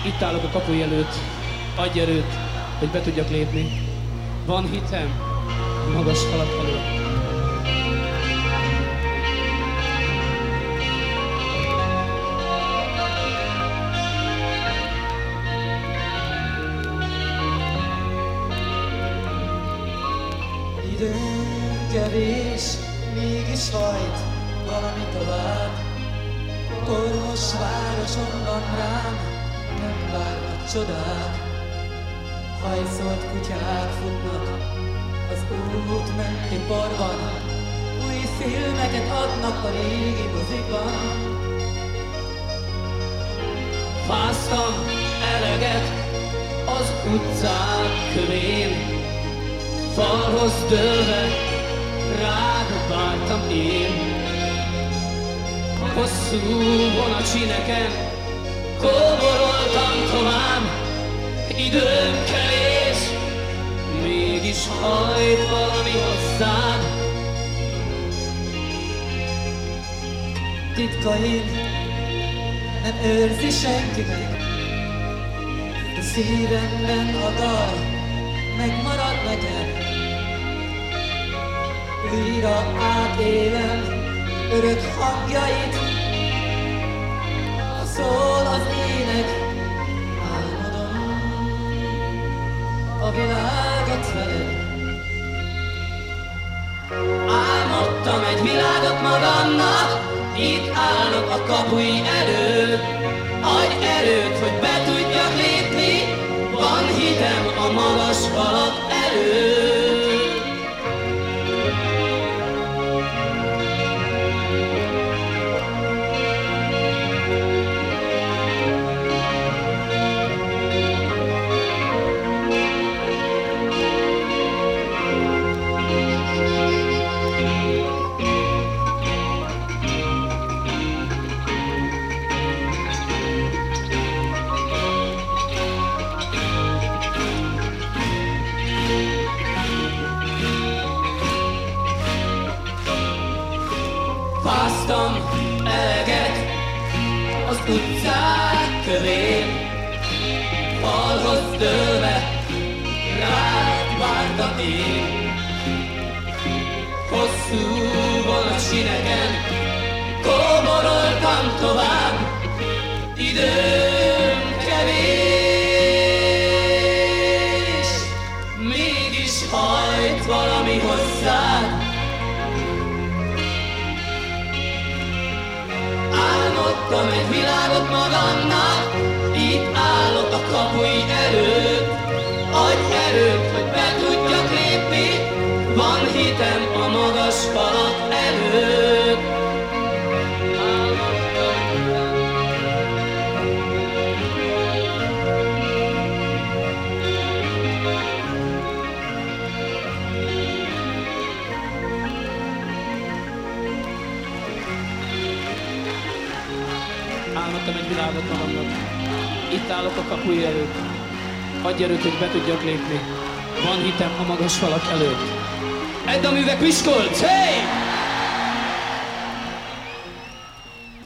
Itt állok a kapuj előtt, adj erőt, hogy be tudjak lépni. Van hitem, magas falak előtt. Időnk kevés, mégis hajt valami tovább. Ormos városomban rám nem várnak csodák. Hajszolt kutyák futnak az út menti porban. Új filmeket adnak a régi mozikban. Fáztam eleget az utcák kövén, falhoz dőlve rád vártam én. Hosszú vonatsineken kóboroltam tovább, időm kevés, mégis hajt valami hozzád. Titkaim nem őrzi senki meg, de szívemben a dal megmarad nekem. Újra átélem örök hangjait, szól az ének, álmodom a világot veled. Álmodtam egy világot magamnak, itt állok a kapuj előtt. Adj erőt, hogy be tudjak lépni, van hitem a magas falak előtt. Fáztam eleget az utcák kövén, falhoz dőlve rád vártam én. Hosszú vonatsineken kóboroltam tovább, időm kevés, mégis hajt valami hozzád. Álmodtam egy világot magamnak, itt állok a kapuj előtt. Adj erőt, hogy be tudjak lépni, van hitem a magas falak előtt. Álmodtam egy világot magamnak, itt állok a kapuj előtt. Adj erőt, hogy be tudjak lépni, van hitem a magas falak előtt. Edd a művek Miskolc, hey!